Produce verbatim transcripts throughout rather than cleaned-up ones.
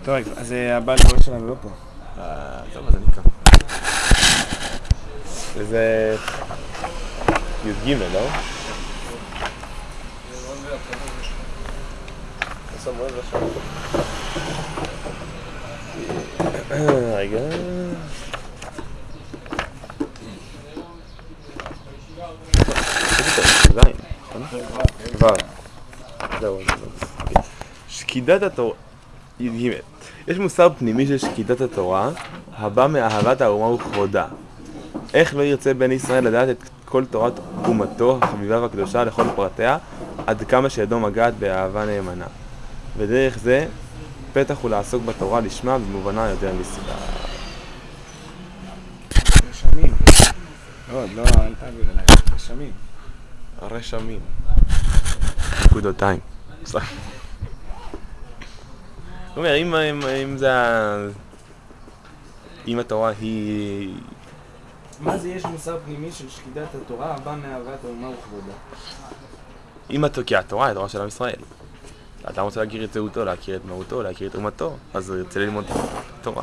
טוב, אז הבעל קורא שלנו לא פה. טוב, אז אני כאן. זה י"ג, לא? רגע. כבר. זהו. שקידת התורה. י"ג. יש מוסר פנימי של שקידת התורה, הבא מאהבת האומה וכבודה. איך לא ירצה בן ישראל לדעת את כל תורת אומתו החביבה והקדושה לכל פרטיה, עד כמה שידו מגעת באהבה נאמנה. ודרך זה, פתח הוא לעסוק בתורה לשמה במובנה יותר לסביבה. רשמים. לא, לא, אל תעביר אליי. רשמים. הרשמים. נקודותיים. הוא אומר, אם, אם, אם זה ה... אם התורה היא... מה זה יש מוסר פנימי של שקידת התורה הבא מאהבת האומה וכבודה? אם התורה, כי התורה היא התורה של עם ישראל. אתה רוצה להכיר את זהותו, להכיר את מהותו, להכיר את אומתו, אז הוא ירצה ללמוד תורה.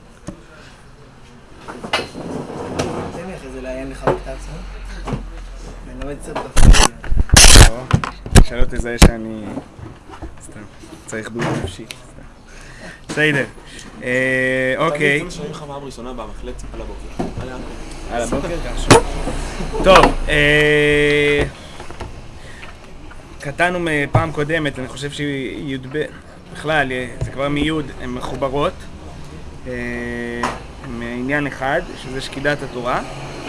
תן לי אחרי זה לעיין לך בכתב עצמו. אני לומד קצת בפרק. לא, שלא תזהה שאני... סתם, צריך בריאות נפשית. בסדר. אוקיי. תגיד, שומעים לך פעם ראשונה במחלט על הבוקר. על הבוקר? קשור. טוב, קטענו מפעם קודמת, אני חושב שי"ב, בכלל, זה כבר מי"ד, הן מחוברות. מעניין אחד, שזה שקידת התורה.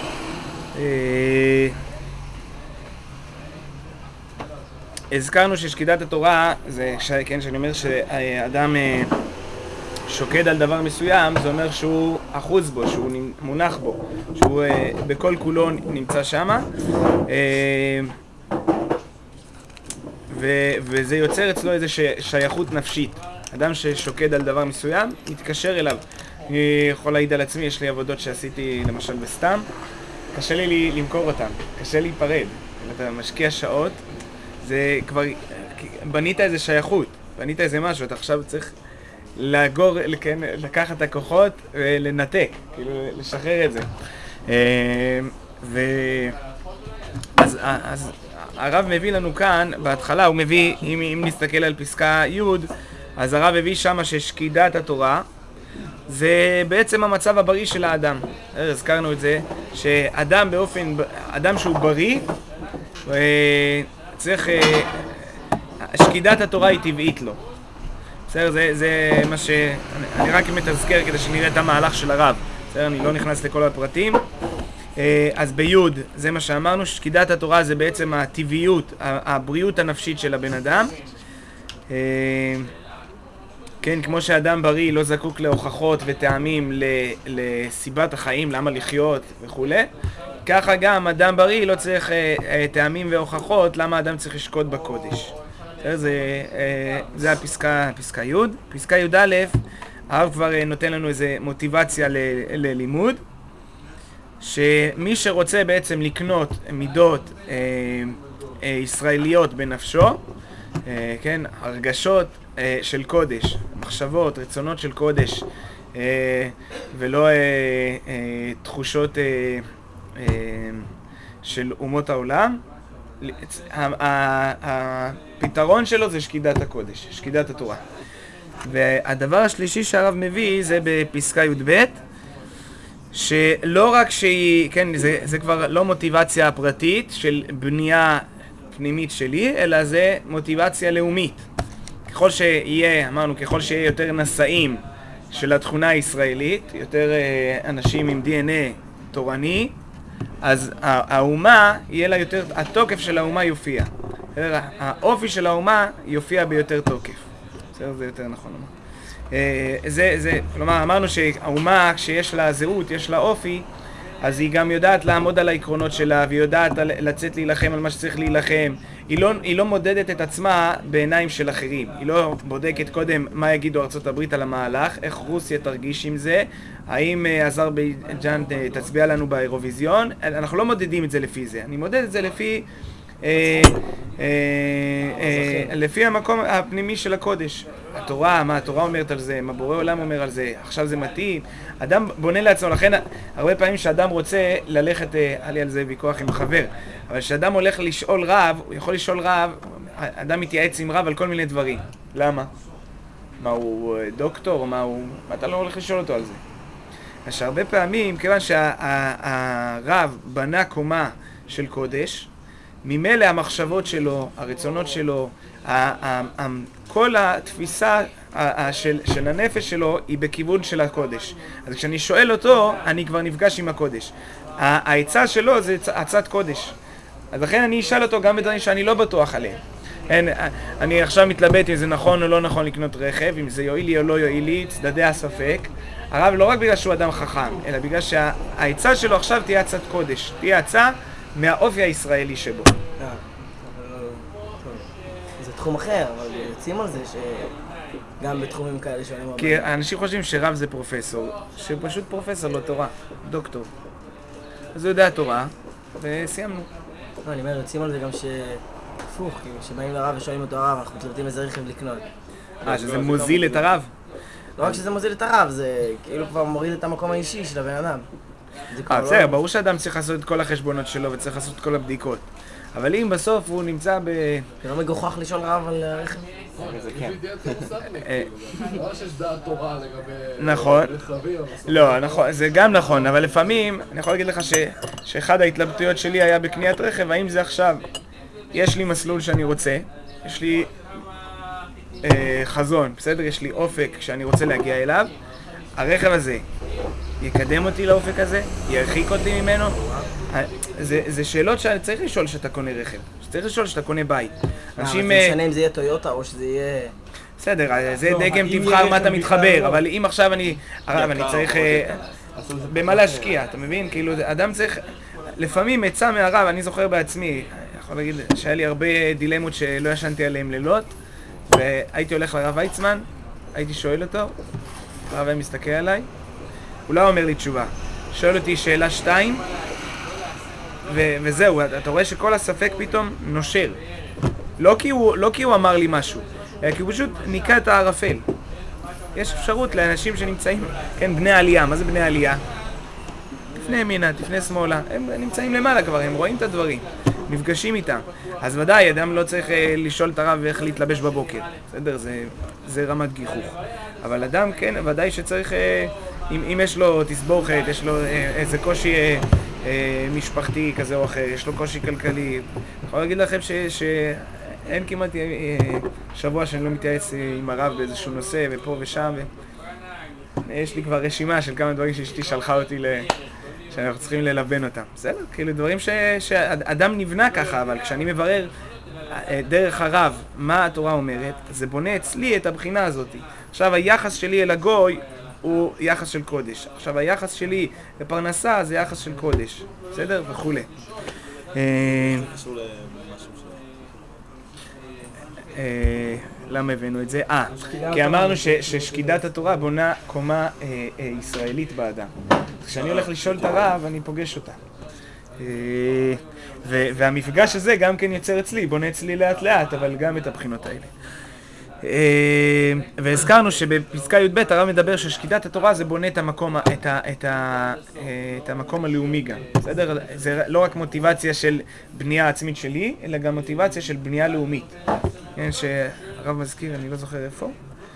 הזכרנו ששקידת התורה, זה, כן, שאני אומר שאדם שוקד על דבר מסוים, זה אומר שהוא אחוז בו, שהוא מונח בו, שהוא בכל כולו נמצא שמה. וזה יוצר אצלו איזו שייכות נפשית. אדם ששוקד על דבר מסוים, מתקשר אליו. אני יכול להעיד על עצמי, יש לי עבודות שעשיתי למשל בסתם, קשה לי למכור אותן, קשה להיפרד. אם אתה משקיע שעות, זה כבר, בנית איזה שייכות, בנית איזה משהו, אתה עכשיו צריך לגור, כן, לקחת את הכוחות ולנתק, כאילו לשחרר את זה. ו... אז, אז הרב מביא לנו כאן, בהתחלה הוא מביא, אם, אם נסתכל על פסקה י', אז הרב מביא שמה ששקידת התורה, זה בעצם המצב הבריא של האדם. הזכרנו את זה, שאדם באופן, אדם שהוא בריא, צריך, שקידת התורה היא טבעית לו. בסדר, זה, זה מה ש... אני, אני רק מתזכר כדי שנראה את המהלך של הרב. בסדר, אני לא נכנס לכל הפרטים. אז ביוד, זה מה שאמרנו, שקידת התורה זה בעצם הטבעיות, הבריאות הנפשית של הבן אדם. כן, כמו שאדם בריא לא זקוק להוכחות וטעמים לסיבת החיים, למה לחיות וכו'. ככה גם אדם בריא לא צריך טעמים והוכחות למה אדם צריך לשקוד בקודש. זה, זה הפסקה, פסקה י'. פסקה י"א, הרב כבר נותן לנו איזו מוטיבציה ל, ללימוד. שמי שרוצה בעצם לקנות מידות אה, אה, ישראליות בנפשו, אה, כן, הרגשות אה, של קודש, מחשבות, רצונות של קודש, אה, ולא אה, אה, תחושות אה, אה, של אומות העולם, הפתרון שלו זה שקידת הקודש, שקידת התורה. והדבר השלישי שהרב מביא זה בפסקה י"ב, שלא רק שהיא, כן, זה, זה כבר לא מוטיבציה פרטית של בנייה פנימית שלי, אלא זה מוטיבציה לאומית. ככל שיהיה, אמרנו, ככל שיהיה יותר נשאים של התכונה הישראלית, יותר אה, אנשים עם די אן איי תורני, אז האומה, יהיה לה יותר, התוקף של האומה יופיע. האופי של האומה יופיע ביותר תוקף. בסדר, זה יותר נכון לומר. זה, זה, כלומר, אמרנו שהאומה, כשיש לה זהות, יש לה אופי, אז היא גם יודעת לעמוד על העקרונות שלה, והיא יודעת לצאת להילחם על מה שצריך להילחם. היא לא, היא לא מודדת את עצמה בעיניים של אחרים. היא לא בודקת קודם מה יגידו ארצות הברית על המהלך, איך רוסיה תרגיש עם זה, האם אזרבייג'אן תצביע לנו באירוויזיון. אנחנו לא מודדים את זה לפי זה. אני מודד את זה לפי אה, אה, אה, לפי המקום הפנימי של הקודש. התורה, מה התורה אומרת על זה, מה בורא עולם אומר על זה, עכשיו זה מתאים. אדם בונה לעצמו, לכן הרבה פעמים שאדם רוצה ללכת, היה לי על זה ויכוח עם חבר, אבל כשאדם הולך לשאול רב, הוא יכול לשאול רב, אדם מתייעץ עם רב על כל מיני דברים. למה? מה הוא דוקטור, מה הוא... אתה לא הולך לשאול אותו על זה. אז שהרבה פעמים, כיוון שהרב בנה קומה של קודש, ממילא המחשבות שלו, הרצונות שלו, כל התפיסה של, של הנפש שלו היא בכיוון של הקודש. אז כשאני שואל אותו, אני כבר נפגש עם הקודש. העצה שלו זה עצת קודש. אז לכן אני אשאל אותו גם בדברים שאני לא בטוח עליהם. אין, אני עכשיו מתלבט אם זה נכון או לא נכון לקנות רכב, אם זה יועיל לי או לא יועיל לי, צדדי הספק. הרב לא רק בגלל שהוא אדם חכם, אלא בגלל שהעצה שלו עכשיו תהיה עצת קודש. תהיה עצה מהאופי הישראלי שבו. זה תחום אחר, אבל יוצאים על זה שגם בתחומים כאלה שואלים הרבה. כי אנשים חושבים שרב זה פרופסור, שפשוט פרופסור לא תורה, דוקטור. אז הוא יודע תורה, וסיימנו. לא, אני אומר, יוצאים על זה גם ש... הפוך, כאילו, שבאים לרב ושואלים אותו הרב, אנחנו מתלבטים איזה רכב לקנות. אה, שזה מוזיל את הרב? לא רק שזה מוזיל את הרב, זה כאילו כבר מוריד את המקום האישי של הבן אדם. אה, בסדר, ברור שאדם צריך לעשות את כל החשבונות שלו וצריך לעשות את כל הבדיקות. אבל אם בסוף הוא נמצא ב... זה לא מגוחך לשאול רב על רכב? זה כן. לא שיש דעת תורה לגבי... נכון. לא, נכון, זה גם נכון, אבל לפעמים, אני יכול להגיד לך שאחד ההתלבטויות שלי היה בקניית רכב, האם זה עכשיו, יש לי מסלול שאני רוצה, יש לי חזון, בסדר? יש לי אופק שאני רוצה להגיע אליו, הרכב הזה יקדם אותי לאופק הזה, ירחיק אותי ממנו. זה, זה שאלות שצריך לשאול שאתה קונה רכב, שצריך לשאול שאתה קונה בית. אנשים... זה משנה אם זה יהיה טויוטה או שזה יהיה... בסדר, זה דגם תבחר מה אתה מתחבר, אבל אם עכשיו אני... הרב, אני צריך... במה להשקיע, אתה מבין? כאילו, אדם צריך... לפעמים עצה מהרב, אני זוכר בעצמי, יכול להגיד שהיה לי הרבה דילמות שלא ישנתי עליהם לילות, והייתי הולך לרב ויצמן, הייתי שואל אותו, הרב היה מסתכל עליי, הוא לא אומר לי תשובה, שואל אותי שאלה שתיים, ו- וזהו, אתה רואה שכל הספק פתאום נושר. לא כי הוא, לא כי הוא אמר לי משהו, אלא כי הוא פשוט ניקה את הערפל. יש אפשרות לאנשים שנמצאים, כן, בני עלייה, מה זה בני עלייה? לפני ימינה, לפני שמאלה, הם נמצאים למעלה כבר, הם רואים את הדברים, נפגשים איתם. אז ודאי, אדם לא צריך אה, לשאול את הרב איך להתלבש בבוקר, בסדר? זה, זה רמת גיחוך. אבל אדם, כן, ודאי שצריך, אה, אם, אם יש לו תסבוכת, יש לו אה, איזה קושי אה, אה, משפחתי כזה או אחר, יש לו קושי כלכלי, אני יכול להגיד לכם ש, שאין כמעט אה, שבוע שאני לא מתייעץ עם הרב באיזשהו נושא, ופה ושם, ו... יש לי כבר רשימה של כמה דברים שאשתי שלחה אותי ל... שאנחנו צריכים ללבן אותם. בסדר? כאילו דברים ש... שאדם נבנה ככה, אבל כשאני מברר דרך הרב מה התורה אומרת, זה בונה אצלי את הבחינה הזאת. עכשיו היחס שלי אל הגוי הוא יחס של קודש. עכשיו היחס שלי לפרנסה זה יחס של קודש. בסדר? וכו'. למה הבאנו את זה? אה, כי אמרנו ששקידת התורה בונה קומה ישראלית באדם. כשאני הולך לשאול את הרב, אני פוגש אותה. והמפגש הזה גם כן יוצר אצלי, בונה אצלי לאט לאט, אבל גם את הבחינות האלה. והזכרנו שבפסקה י"ב הרב מדבר ששקידת התורה זה בונה את המקום, את ה, את ה, את המקום הלאומי גם. בסדר? זה לא רק מוטיבציה של בנייה עצמית שלי, אלא גם מוטיבציה של בנייה לאומית. כן, שהרב מזכיר, אני לא זוכר איפה.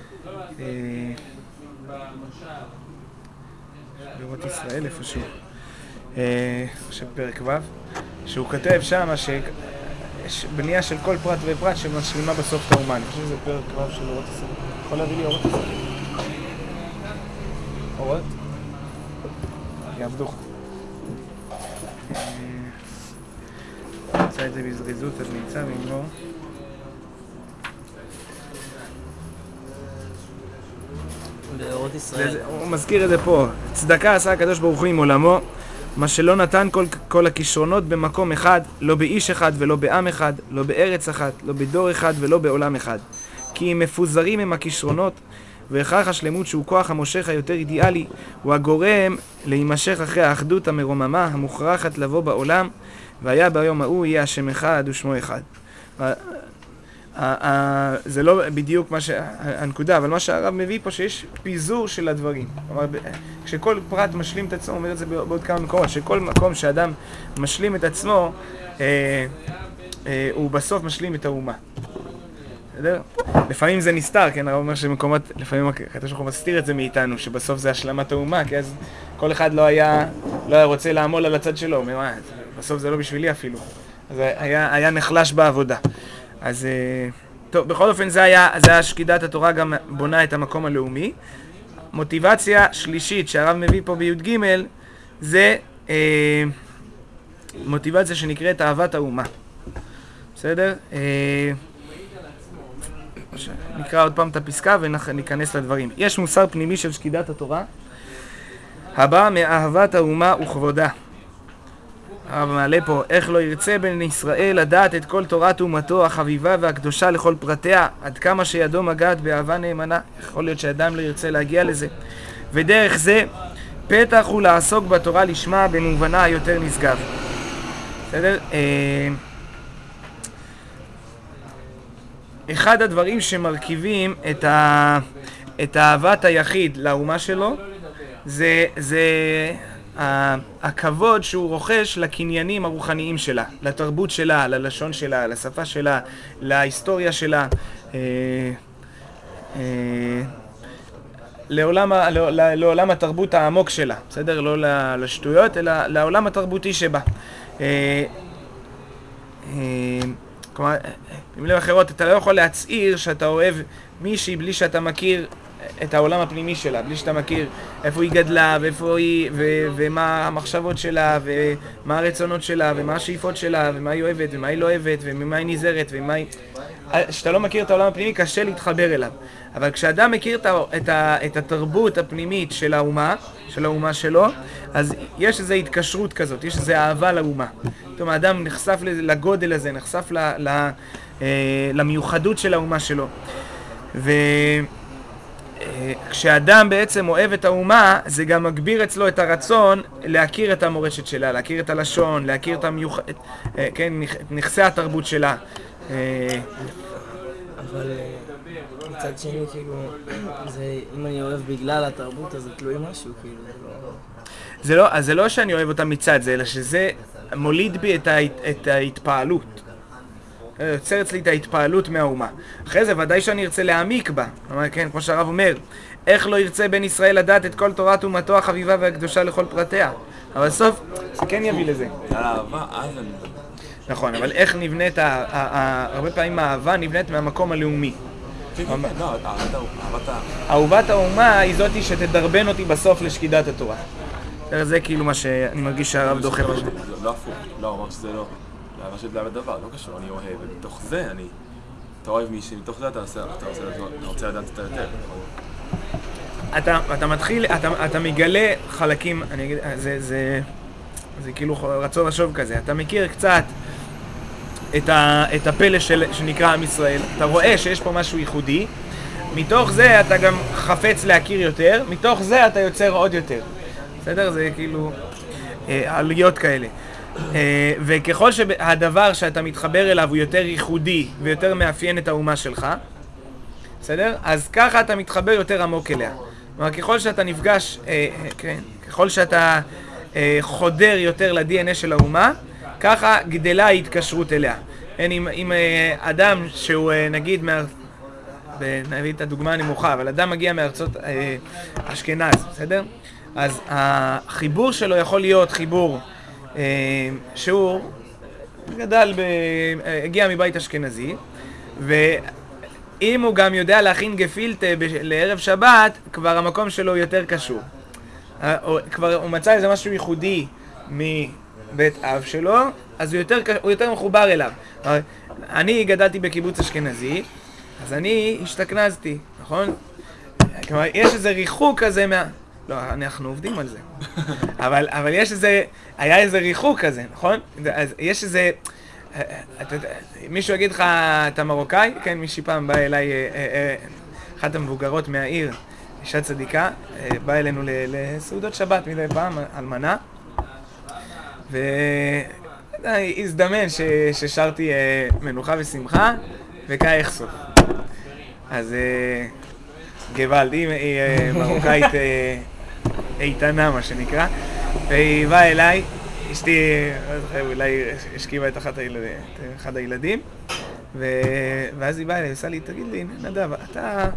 באורות ישראל איפשהו. עכשיו פרק ו', שהוא כותב שם שיש בנייה של כל פרט ופרט שמשלימה בסוף את האומה. אני חושב שזה פרק ו' של אורות ישראל. יכול להביא לי אורות ישראל? אורות? יעבדוך. נמצא את זה בזריזות, אז נמצא, ואם לא... באורות ישראל. הוא מזכיר את זה פה. צדקה עשה הקדוש ברוך הוא עם עולמו, מה שלא נתן כל, כל הכישרונות במקום אחד, לא באיש אחד ולא בעם אחד, לא בארץ אחת, לא בדור אחד ולא בעולם אחד. כי אם מפוזרים הם הכישרונות, והכרח השלמות שהוא כוח המושך היותר אידיאלי, הוא הגורם להימשך אחרי האחדות המרוממה המוכרחת לבוא בעולם, והיה ביום ההוא יהיה השם אחד ושמו אחד. זה לא בדיוק מה שהנקודה, אבל מה שהרב מביא פה שיש פיזור של הדברים. כלומר, כשכל פרט משלים את עצמו, הוא אומר את זה בעוד כמה מקומות, שכל מקום שאדם משלים את עצמו, הוא בסוף משלים את האומה. בסדר? לפעמים זה נסתר, כן? הרב אומר שמקומות, לפעמים הקדוש ברוך הוא מסתיר את זה מאיתנו, שבסוף זה השלמת האומה, כי אז כל אחד לא היה, לא היה רוצה לעמול על הצד שלו, אומר, בסוף זה לא בשבילי אפילו. אז היה, היה נחלש בעבודה. אז טוב, בכל אופן זה היה, זה היה שקידת התורה גם בונה את המקום הלאומי. מוטיבציה שלישית שהרב מביא פה בי"ג זה אה, מוטיבציה שנקראת אהבת האומה. בסדר? אה, נקרא עוד פעם את הפסקה וניכנס לדברים. יש מוסר פנימי של שקידת התורה הבא מאהבת האומה וכבודה. הרב מעלה פה, איך לא ירצה בן ישראל לדעת את כל תורת אומתו החביבה והקדושה לכל פרטיה, עד כמה שידו מגעת באהבה נאמנה. יכול להיות שאדם לא ירצה להגיע לזה. ודרך זה, פתח הוא לעסוק בתורה לשמה במובנה היותר נשגב. בסדר? אחד הדברים שמרכיבים את, ה... את אהבת היחיד לאומה שלו, זה... זה... הכבוד שהוא רוכש לקניינים הרוחניים שלה, לתרבות שלה, ללשון שלה, לשפה שלה, להיסטוריה שלה, לעולם, לעולם התרבות העמוק שלה, בסדר? לא לשטויות, אלא לעולם התרבותי שבה. כלומר, במילים אחרות, אתה לא יכול להצעיר שאתה אוהב מישהי בלי שאתה מכיר את העולם הפנימי שלה, בלי שאתה מכיר איפה היא גדלה, ואיפה היא, ו- ומה המחשבות שלה, ומה הרצונות שלה, ומה השאיפות שלה, ומה היא אוהבת, ומה היא לא אוהבת, וממה היא נזהרת, ומה היא... כשאתה לא מכיר את העולם הפנימי, קשה להתחבר אליו. אבל כשאדם מכיר את, ה- את, ה- את התרבות הפנימית של האומה, של האומה שלו, אז יש איזו התקשרות כזאת, יש איזו אהבה לאומה. פתאום האדם נחשף לגודל הזה, נחשף ל- ל- למיוחדות של האומה שלו. ו... כשאדם בעצם אוהב את האומה, זה גם מגביר אצלו את הרצון להכיר את המורשת שלה, להכיר את הלשון, להכיר את המיוח... כן, נכסי התרבות שלה. אבל מצד שני, כאילו, זה, אם אני אוהב בגלל התרבות, אז זה תלוי משהו, כאילו, זה לא... זה לא, זה לא שאני אוהב אותה מצד זה, אלא שזה מוליד בי את, ה... את ההתפעלות. יוצר אצלי את ההתפעלות מהאומה. אחרי זה ודאי שאני ארצה להעמיק בה. כן, כמו שהרב אומר, איך לא ירצה בן ישראל לדעת את כל תורת אומתו החביבה והקדושה לכל פרטיה. אבל בסוף, זה כן יביא לזה. על האהבה, אז אני... נכון, אבל איך נבנית, הרבה פעמים האהבה נבנית מהמקום הלאומי. לא, אהובת האומה היא זאתי שתדרבן אותי בסוף לשקידת התורה. זה כאילו מה שאני מרגיש שהרב דוחף. לא הפוך, לא, אמר שזה לא... אהבה של דבר דבר, לא קשור, אני אוהב, ומתוך זה אני... אתה אוהב מישהי, מתוך זה אתה רוצה לדעת את היותר. אתה, אתה מתחיל, אתה, אתה מגלה חלקים, אני אגיד, זה, זה, זה כאילו רצון לחשוב כזה, אתה מכיר קצת את, ה, את הפלא של, שנקרא עם ישראל, אתה רואה שיש פה משהו ייחודי, מתוך זה אתה גם חפץ להכיר יותר, מתוך זה אתה יוצר עוד יותר. בסדר? זה כאילו עלויות כאלה. וככל שהדבר שאתה מתחבר אליו הוא יותר ייחודי ויותר מאפיין את האומה שלך, בסדר? אז ככה אתה מתחבר יותר עמוק אליה. כלומר, ככל שאתה נפגש, כן, ככל שאתה חודר יותר ל-די אן איי של האומה, ככה גדלה ההתקשרות אליה. אם, אם אדם שהוא נגיד, נביא את הדוגמה הנמוכה, אבל אדם מגיע מארצות אשכנז, בסדר? אז החיבור שלו יכול להיות חיבור שהוא גדל, ב... הגיע מבית אשכנזי, ואם הוא גם יודע להכין גפילטה ב... לערב שבת, כבר המקום שלו יותר קשור. כבר הוא מצא איזה משהו ייחודי מבית אב שלו, אז הוא יותר, הוא יותר מחובר אליו. אני גדלתי בקיבוץ אשכנזי, אז אני השתכנזתי, נכון? כלומר, יש איזה ריחוק כזה מה... לא, אנחנו עובדים על זה. אבל, אבל יש איזה, היה איזה ריחוק כזה, נכון? אז יש איזה, מישהו יגיד לך, אתה מרוקאי? כן, מישהי פעם בא אליי, אחת המבוגרות מהעיר, אישה צדיקה, באה אלינו לסעודות שבת מדי פעם, אלמנה, הזדמן ש, ששרתי אה, מנוחה ושמחה, וכאי אחסוף. אז אה, גוואלד, היא, היא אה, מרוקאית אה, איתנה, מה שנקרא, והיא באה אליי, אשתי, לא זוכר, אולי השכיבה את, הילד, את אחד הילדים, ו, ואז היא באה אליי, עושה לי, תגיד לי, נדב, אתה...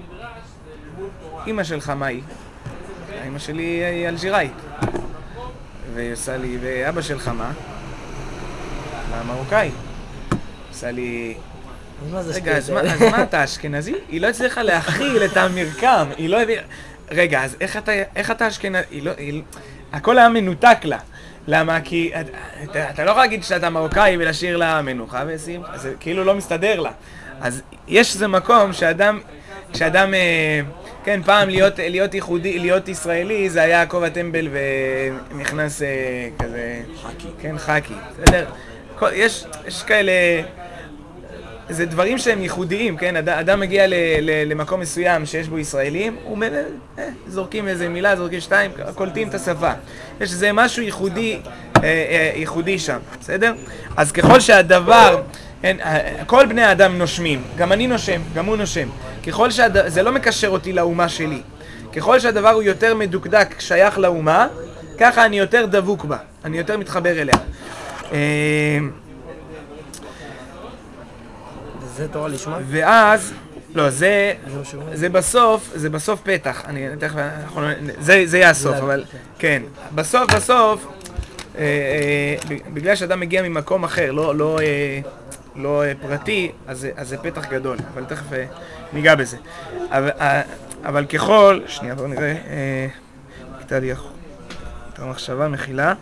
אמא שלך מה היא? אמא שלי היא אלג'יראית. והיא עושה לי, ואבא שלך מה? מה מרוקאי? עושה לי... רגע, אז מה, אז מה אתה אשכנזי? היא לא הצליחה להכיל את המרקם, היא לא הביאה... רגע, אז איך אתה, איך אתה אשכנזי? היא לא, היא... הכל היה מנותק לה. למה? כי אתה, אתה לא יכול להגיד שאתה מרוקאי ולשיר לה מנוחה ושמחה, זה כאילו לא מסתדר לה. אז יש איזה מקום שאדם, שאדם, כן, פעם להיות, להיות ייחודי, להיות ישראלי, זה היה יעקב הטמבל ונכנס כזה... חכי. כן, חכי. בסדר? יש, יש כאלה... זה דברים שהם ייחודיים, כן? אד, אדם מגיע ל, ל, למקום מסוים שיש בו ישראלים, הוא אומר, אה, זורקים איזה מילה, זורקים שתיים, קולטים את השפה. יש איזה משהו ייחודי, אה, אה, ייחודי שם, בסדר? אז ככל שהדבר, כן, כל בני האדם נושמים, גם אני נושם, גם הוא נושם. ככל שהדבר, זה לא מקשר אותי לאומה שלי. ככל שהדבר הוא יותר מדוקדק, שייך לאומה, ככה אני יותר דבוק בה, אני יותר מתחבר אליה. אה, זה תורה לשמה? ואז, לא, זה, זה בסוף, זה בסוף פתח, אני תכף, זה, זה יהיה הסוף, אבל, כן, בסוף, בסוף, אה, אה, בגלל שאדם מגיע ממקום אחר, לא, לא, אה, לא אה, פרטי, אז, אז זה פתח גדול, אבל תכף אה, ניגע בזה. אבל, אה, אבל ככל, שנייה, בואו נראה, אה, הייתה לי את המחשבה, מחילה.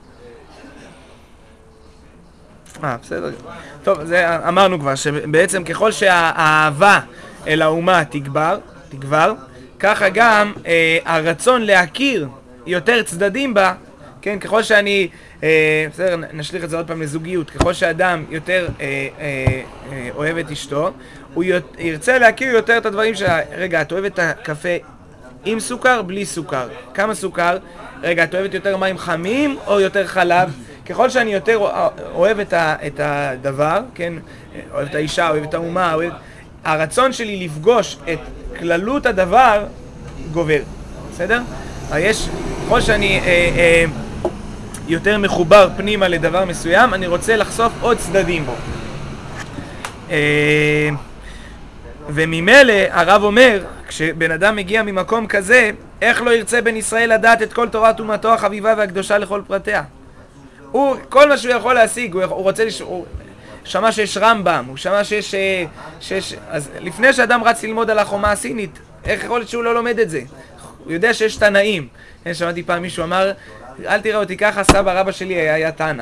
אה, בסדר. טוב, זה אמרנו כבר, שבעצם ככל שהאהבה אל האומה תגבר, תגבר, ככה גם אה, הרצון להכיר יותר צדדים בה, כן, ככל שאני, אה, בסדר, נשליך את זה עוד פעם לזוגיות, ככל שאדם יותר אה, אה, אה, אוהב את אשתו, הוא ירצה להכיר יותר את הדברים שלה. רגע, את אוהבת את הקפה עם סוכר, בלי סוכר? כמה סוכר? רגע, את אוהבת יותר מים חמים או יותר חלב? ככל שאני יותר אוהב את, ה, את הדבר, כן, אוהב את האישה, אוהב את האומה, אוהב... הרצון שלי לפגוש את כללות הדבר גובר, בסדר? יש, ככל שאני אה, אה, יותר מחובר פנימה לדבר מסוים, אני רוצה לחשוף עוד צדדים בו. אה, וממילא הרב אומר, כשבן אדם מגיע ממקום כזה, איך לא ירצה בן ישראל לדעת את כל תורת אומתו החביבה והקדושה לכל פרטיה? הוא, כל מה שהוא יכול להשיג, הוא, הוא רוצה, לש... הוא שמע שיש רמב"ם, הוא שמע שיש, שיש... אז לפני שאדם רץ ללמוד על החומה הסינית, איך יכול להיות שהוא לא לומד את זה? הוא יודע שיש תנאים. אני שמעתי פעם מישהו אמר, אל תראה אותי ככה, סבא רבא שלי היה, היה תנא.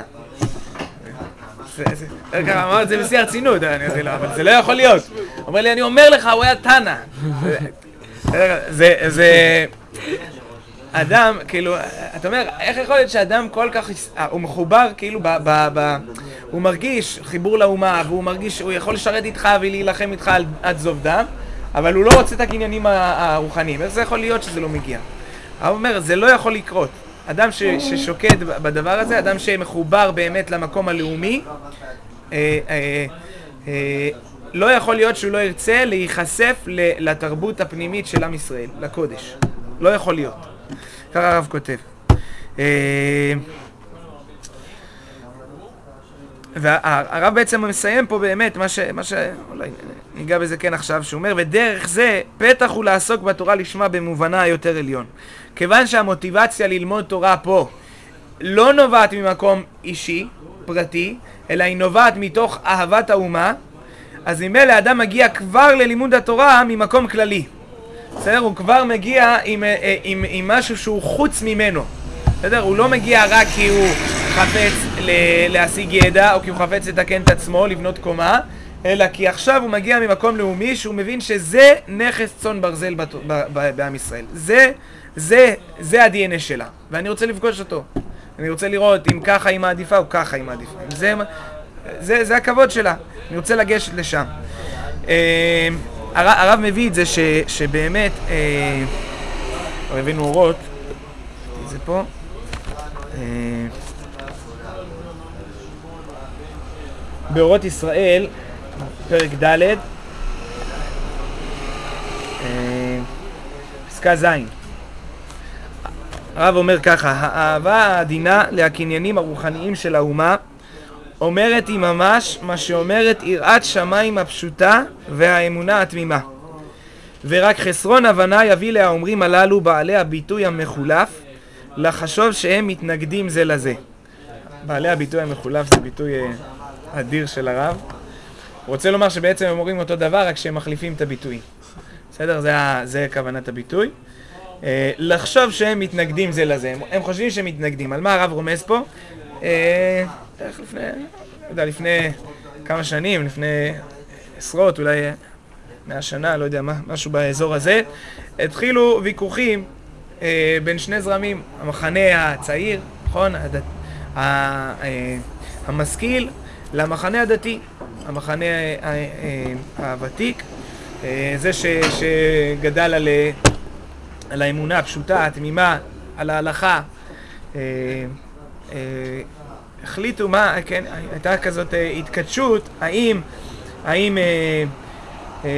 אמר את זה בשיא הרצינות, אבל זה לא יכול להיות. הוא אומר לי, אני אומר לך, הוא היה תנא. זה, זה... אדם, כאילו, אתה אומר, איך יכול להיות שאדם כל כך, הוא מחובר, כאילו, ב, ב, ב, הוא מרגיש חיבור לאומה, והוא מרגיש שהוא יכול לשרת איתך ולהילחם איתך על, עד זוב דם, אבל הוא לא רוצה את הקניינים הרוחניים. איך זה יכול להיות שזה לא מגיע? הוא אומר, זה לא יכול לקרות. אדם ש, ששוקד בדבר הזה, אדם שמחובר באמת למקום הלאומי, אה, אה, אה, לא יכול להיות שהוא לא ירצה להיחשף לתרבות הפנימית של עם ישראל, לקודש. לא יכול להיות. ככה הרב כותב. והרב בעצם מסיים פה באמת מה ש... מה ש... אולי ניגע בזה כן עכשיו, שהוא אומר, ודרך זה פתח הוא לעסוק בתורה לשמה במובנה היותר עליון. כיוון שהמוטיבציה ללמוד תורה פה לא נובעת ממקום אישי, פרטי, אלא היא נובעת מתוך אהבת האומה, אז ממילא האדם מגיע כבר ללימוד התורה ממקום כללי. בסדר? הוא כבר מגיע עם, עם, עם משהו שהוא חוץ ממנו. בסדר? הוא לא מגיע רק כי הוא חפץ ל- להשיג ידע, או כי הוא חפץ לתקן את עצמו, לבנות קומה, אלא כי עכשיו הוא מגיע ממקום לאומי שהוא מבין שזה נכס צאן ברזל בת- ב- ב- בעם ישראל. זה, זה, זה ה-די אן איי שלה. ואני רוצה לפגוש אותו. אני רוצה לראות אם ככה היא מעדיפה או ככה היא מעדיפה. זה, זה, זה הכבוד שלה. אני רוצה לגשת לשם. הרב מביא את זה ש, שבאמת, אה, הבאנו אורות, זה פה, אה, באורות ישראל, פרק ד', פסקה ז'. הרב אומר ככה, האהבה העדינה לקניינים הרוחניים של האומה אומרת היא ממש מה שאומרת יראת שמיים הפשוטה והאמונה התמימה. ורק חסרון הבנה יביא לאומרים הללו בעלי הביטוי המחולף לחשוב שהם מתנגדים זה לזה. בעלי הביטוי המחולף זה ביטוי אדיר של הרב. הוא רוצה לומר שבעצם הם אומרים אותו דבר רק שהם מחליפים את הביטוי. בסדר? זה, זה כוונת הביטוי. לחשוב שהם מתנגדים זה לזה. הם, הם חושבים שהם מתנגדים. על מה הרב רומז פה? איך לפני, לא יודע, לפני כמה שנים, לפני עשרות, אולי מהשנה, לא יודע מה, משהו באזור הזה, התחילו ויכוחים אה, בין שני זרמים, המחנה הצעיר, נכון? הדת, ה, אה, המשכיל, למחנה הדתי, המחנה אה, אה, הוותיק, אה, זה ש, שגדל על, על האמונה הפשוטה, התמימה, על ההלכה, אה, אה, החליטו מה, כן, הייתה כזאת אה, התקדשות, האם, האם, אה, אה,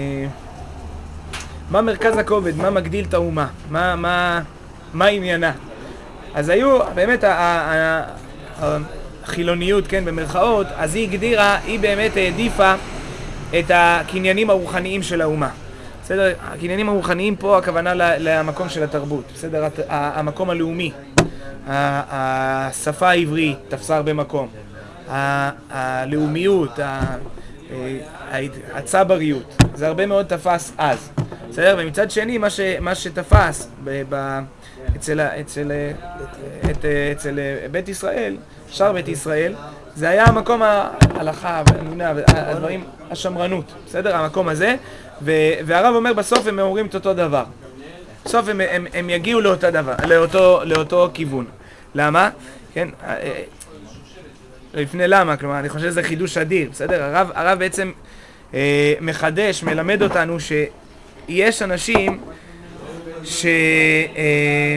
מה מרכז הכובד, מה מגדיל את האומה, מה, מה, מה עניינה. אז היו, באמת, ה, ה, ה, החילוניות, כן, במרכאות, אז היא הגדירה, היא באמת העדיפה את הקניינים הרוחניים של האומה. בסדר? הקניינים הרוחניים פה, הכוונה למקום של התרבות, בסדר? המקום הלאומי. השפה העברית תפסה הרבה מקום, הלאומיות, הצבריות, זה הרבה מאוד תפס אז. בסדר? ומצד שני, מה, ש, מה שתפס ב, ב, אצל, אצל, את, אצל בית ישראל, שאר בית ישראל, זה היה המקום ההלכה והאמונה, הדברים, השמרנות, בסדר? המקום הזה, ו, והרב אומר בסוף הם אומרים את אותו דבר. בסוף הם, הם, הם יגיעו לאותה דבר, לאותו, לאותו כיוון. למה? כן, לפני למה, כלומר, אני חושב שזה חידוש אדיר, בסדר? הרב, הרב בעצם אה, מחדש, מלמד אותנו שיש אנשים ש... אה,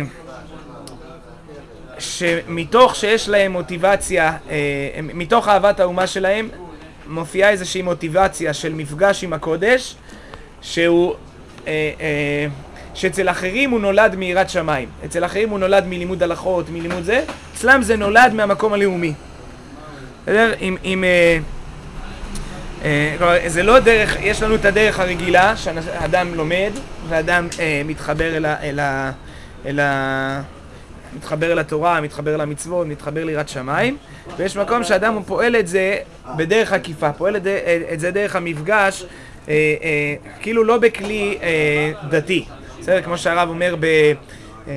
שמתוך שיש להם מוטיבציה, אה, מתוך אהבת האומה שלהם, מופיעה איזושהי מוטיבציה של מפגש עם הקודש, שהוא... אה, אה, שאצל אחרים הוא נולד מיראת שמיים, אצל אחרים הוא נולד מלימוד הלכות, מלימוד זה, אצלם זה נולד מהמקום הלאומי. בסדר? אם, אם, אה, אה, כלומר, זה לא דרך, יש לנו את הדרך הרגילה, שאדם לומד, ואדם אה, מתחבר אל ה, אל ה, אל ה, מתחבר אל התורה, מתחבר למצוות, מתחבר ליראת שמיים, ויש מקום שאדם הוא פועל את זה בדרך עקיפה, פועל את זה, את זה דרך המפגש, אה, אה, כאילו לא בכלי אה, דתי. בסדר, כמו שהרב אומר ב... אה,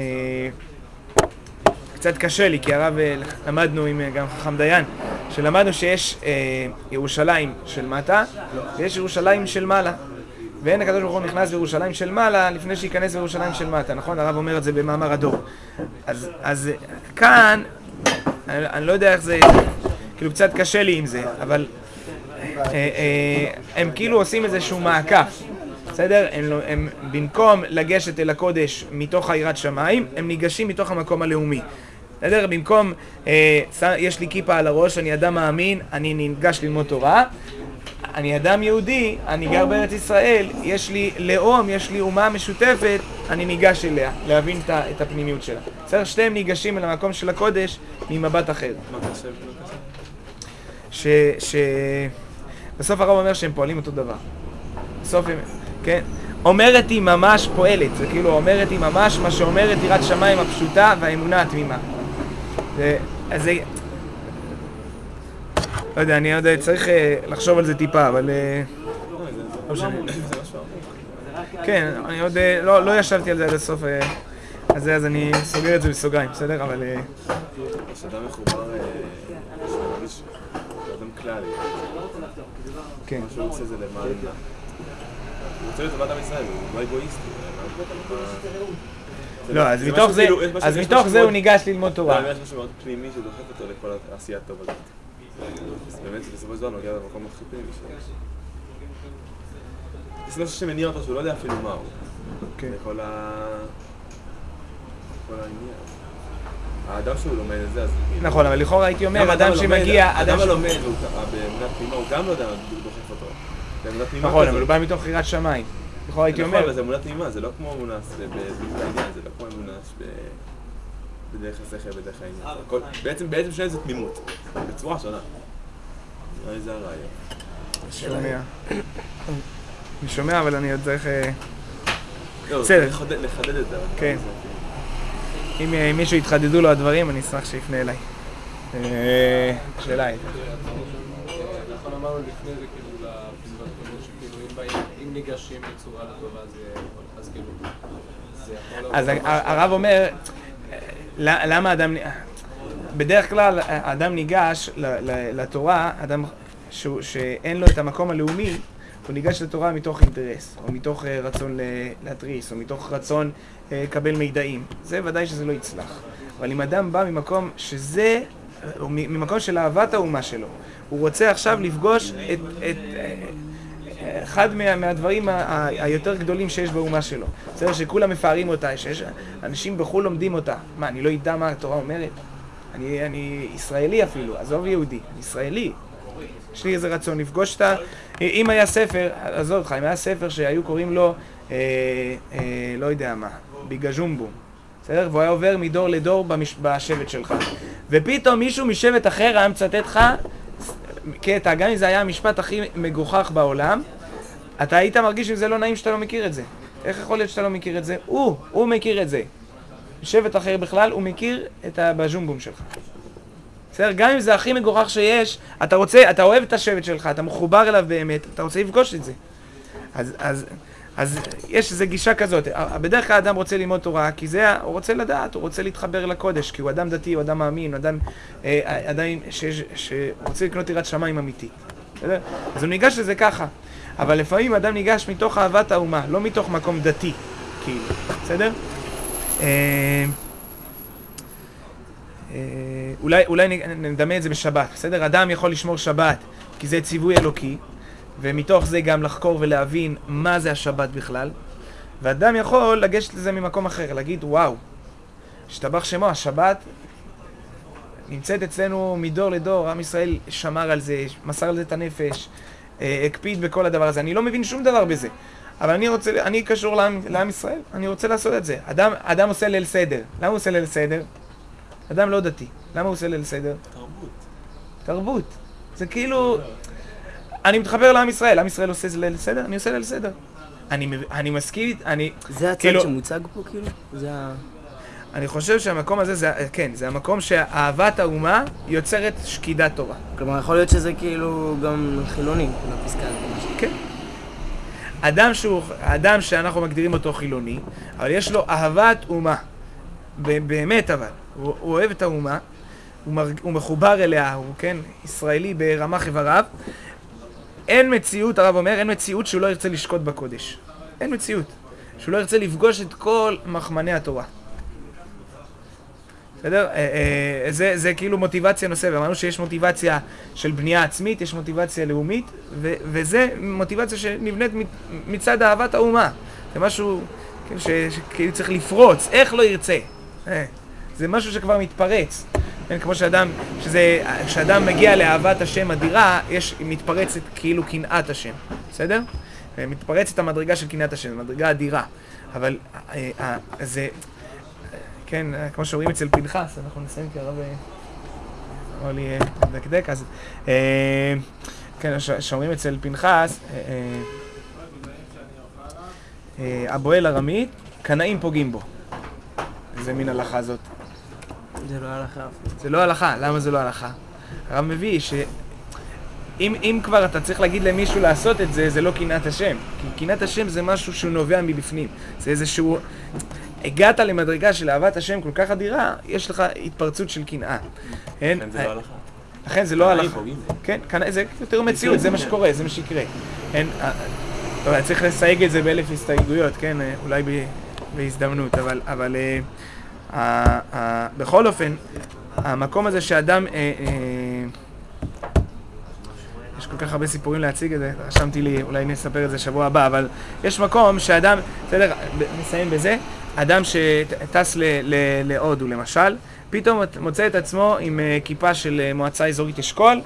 קצת קשה לי, כי הרב אה, למדנו עם גם חכם דיין, שלמדנו שיש אה, ירושלים של מטה, ויש ירושלים של מעלה. ואין הקדוש ברוך הוא נכנס בירושלים של מעלה לפני שייכנס בירושלים של מטה, נכון? הרב אומר את זה במאמר הדור. אז, אז כאן, אני, אני לא יודע איך זה, כאילו קצת קשה לי עם זה, אבל אה, אה, הם כאילו עושים איזשהו מעקף. בסדר? הם, הם במקום לגשת אל הקודש מתוך היראת שמיים, הם ניגשים מתוך המקום הלאומי. בסדר? במקום, אה, יש לי כיפה על הראש, אני אדם מאמין, אני ניגש ללמוד תורה, אני אדם יהודי, אני גר בארץ ישראל, יש לי לאום, יש לי אומה משותפת, אני ניגש אליה, להבין את הפנימיות שלה. בסדר? שתיהם ניגשים אל המקום של הקודש ממבט אחר. מה קשה? ש... ש... בסוף הרב אומר שהם פועלים אותו דבר. בסוף הם... כן? אומרת היא ממש פועלת, זה כאילו אומרת היא ממש מה שאומרת יראת שמיים הפשוטה והאמונה התמימה. זה, אז זה... לא יודע, אני עוד צריך לחשוב על זה טיפה, אבל... לא משנה. כן, אני עוד לא, לא ישבתי על זה עד הסוף, אז זה, אז אני סוגר את זה בסוגריים, בסדר? אבל... כשאדם מחובר, שמרגיש, אדם כללי. כן. מה שהוא רוצה זה למעלה. הוא רוצה לטובת עם ישראל, הוא לא אגואיסטי. לא, אז מתוך זה, אז מתוך זה הוא ניגש ללמוד תורה. יש משהו מאוד פנימי שדוחף אותו לכל העשייה הטובה הזאת. אז באמת בסופו של דבר נוגע למקום הכי פנימי שלו. זה משהו שמניע אותו שהוא לא יודע אפילו מה הוא. לכל העניין. האדם שהוא לומד את זה, אז... נכון, אבל לכאורה הייתי אומר, אדם שמגיע... האדם הלומד, באמונה פנימה, הוא גם לא יודע, הוא דוחף אותו. באמונה פנימה נכון, אבל הוא בא מתוך יראת שמיים. לכאורה הייתי אומר... נכון, אבל זה אמונה פנימה, זה לא כמו אמונה בעניין, זה לא כמו אמונה בדרך השכל, בדרך העניין. בעצם, בעצם שני זה תמימות, בצורה שונה. נראה לי זה הרעיון. שומע. אני שומע, אבל אני עוד צריך... לא, בסדר. לחדד את זה. כן. אם מישהו יתחדדו לו הדברים, אני אשמח שיפנה אליי. שאלה הייתה. נכון, אמרנו לפני זה כאילו לפסקות קודמות שכאילו אם ניגשים בצורה לטובה אז כאילו זה יכול... אז הרב אומר, למה אדם... בדרך כלל האדם ניגש לתורה, אדם שאין לו את המקום הלאומי, הוא ניגש לתורה מתוך אינטרס, או מתוך רצון להתריס, או מתוך רצון לקבל מידעים. זה ודאי שזה לא יצלח. אבל אם אדם בא ממקום שזה, ממקום של אהבת האומה שלו, הוא רוצה עכשיו לפגוש את, את אחד מה, מהדברים היותר גדולים שיש באומה שלו. בסדר שכולם מפארים אותה, שיש אנשים בחו"ל לומדים אותה. מה, אני לא ידע מה התורה אומרת? אני, אני ישראלי אפילו, עזוב יהודי, אני ישראלי. יש לי איזה רצון לפגוש אותה. אם היה ספר, עזוב אותך, אם היה ספר שהיו קוראים לו, אה, אה, לא יודע מה, ביגז'ומבו, בסדר? והוא היה עובר מדור לדור במש... בשבט שלך. ופתאום מישהו משבט אחר היה מצטט לך קטע, גם אם זה היה המשפט הכי מגוחך בעולם, אתה היית מרגיש שזה לא נעים שאתה לא מכיר את זה. איך יכול להיות שאתה לא מכיר את זה? הוא, הוא מכיר את זה. שבט אחר בכלל, הוא מכיר את הבז'ומבום שלך. בסדר? גם אם זה הכי מגוחך שיש, אתה רוצה, אתה אוהב את השבט שלך, אתה מחובר אליו באמת, אתה רוצה לפגוש את זה. אז, אז, אז יש איזו גישה כזאת. בדרך כלל האדם רוצה ללמוד תורה, כי זה, הוא רוצה לדעת, הוא רוצה להתחבר לקודש, כי הוא אדם דתי, הוא אדם מאמין, הוא אדם, אה, אדם ש, שרוצה לקנות יראת שמיים אמיתי. בסדר? אז הוא ניגש לזה ככה. אבל לפעמים אדם ניגש מתוך אהבת האומה, לא מתוך מקום דתי, כאילו. בסדר? אה, אולי, אולי נדמה את זה בשבת, בסדר? אדם יכול לשמור שבת, כי זה ציווי אלוקי, ומתוך זה גם לחקור ולהבין מה זה השבת בכלל, ואדם יכול לגשת לזה ממקום אחר, להגיד, וואו, השתבח שמו, השבת נמצאת אצלנו מדור לדור, עם ישראל שמר על זה, מסר על זה את הנפש, הקפיד בכל הדבר הזה. אני לא מבין שום דבר בזה, אבל אני רוצה, אני קשור לעם, לעם ישראל, אני רוצה לעשות את זה. אדם, אדם עושה ליל סדר. למה הוא עושה ליל סדר? אדם לא דתי. למה הוא עושה ליל סדר? תרבות. תרבות. זה כאילו... אני מתחבר לעם ישראל. עם ישראל עושה ליל סדר? אני עושה ליל סדר. אני, אני מסכים, אני... זה הצד כאילו, שמוצג פה כאילו? זה ה... אני חושב שהמקום הזה, זה, כן, זה המקום שאהבת האומה יוצרת שקידת תורה. כלומר, יכול להיות שזה כאילו גם חילוני, לפסקה הזאת. כן. אדם שהוא, אדם שאנחנו מגדירים אותו חילוני, אבל יש לו אהבת אומה. באמת אבל. הוא, הוא אוהב את האומה, הוא, מרג, הוא מחובר אליה, הוא כן, ישראלי ברמה חבריו. אין מציאות, הרב אומר, אין מציאות שהוא לא ירצה לשקוט בקודש. אין מציאות. שהוא לא ירצה לפגוש את כל מחמני התורה. בסדר? זה, זה כאילו מוטיבציה נוספת. אמרנו שיש מוטיבציה של בנייה עצמית, יש מוטיבציה לאומית, ו- וזה מוטיבציה שנבנית מצד אהבת האומה. זה משהו כאילו שכאילו צריך לפרוץ. איך לא ירצה? זה משהו שכבר מתפרץ. כמו שאדם, שזה, כשאדם מגיע לאהבת השם אדירה, יש מתפרצת כאילו קנאת השם. בסדר? מתפרצת המדרגה של קנאת השם, מדרגה אדירה. אבל זה... כן, כמו שאומרים אצל פנחס, אנחנו נסיים כי הרב אמר לי דקדק, אז כן, שאומרים אצל פנחס, הבועל ארמית, קנאים פוגעים בו. איזה מין הלכה זאת? זה לא הלכה. זה לא הלכה, למה זה לא הלכה? הרב מביא שאם אם כבר אתה צריך להגיד למישהו לעשות את זה, זה לא קנאת השם. כי קנאת השם זה משהו שהוא נובע מבפנים. זה איזשהו... הגעת למדרגה של אהבת השם כל כך אדירה, יש לך התפרצות של קנאה. כן, זה לא הלכה. לכן זה לא הלכה. כן, זה יותר מציאות, זה מה שקורה, זה מה שיקרה. טוב, אני צריך לסייג את זה באלף הסתייגויות, כן, אולי בהזדמנות, אבל בכל אופן, המקום הזה שאדם... יש כל כך הרבה סיפורים להציג את זה, רשמתי לי, אולי נספר את זה שבוע הבא, אבל יש מקום שאדם, בסדר, נסיים בזה, אדם שטס להודו למשל, פתאום מוצא את עצמו עם כיפה של מועצה אזורית אשכול,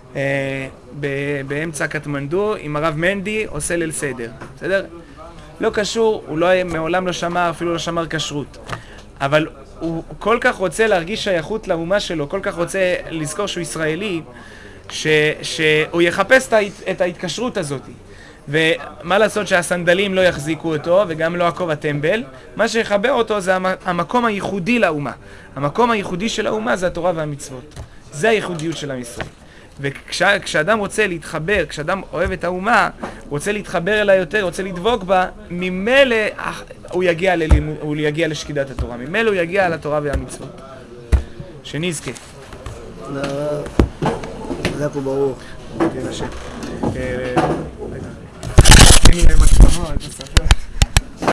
באמצע קטמנדו, עם הרב מנדי, עושה ליל סדר, בסדר? לא קשור, הוא לא, מעולם לא שמר, אפילו לא שמר כשרות. אבל הוא כל כך רוצה להרגיש שייכות לאומה שלו, כל כך רוצה לזכור שהוא ישראלי, ש, שהוא יחפש את ההתקשרות הזאת. ומה לעשות שהסנדלים לא יחזיקו אותו, וגם לא הכובע טמבל. מה שיחבר אותו זה המקום הייחודי לאומה. המקום הייחודי של האומה זה התורה והמצוות. זה הייחודיות של עם ישראל. וכשאדם רוצה להתחבר, כשאדם אוהב את האומה, רוצה להתחבר אליה יותר, רוצה לדבוק בה, ממילא הוא יגיע, ללימוד, הוא יגיע לשקידת התורה. ממילא הוא יגיע לתורה והמצוות. שנזכה. תודה רבה. תודה פה ברור. כן, השם. אין לי להם עצמנו, אל תספר.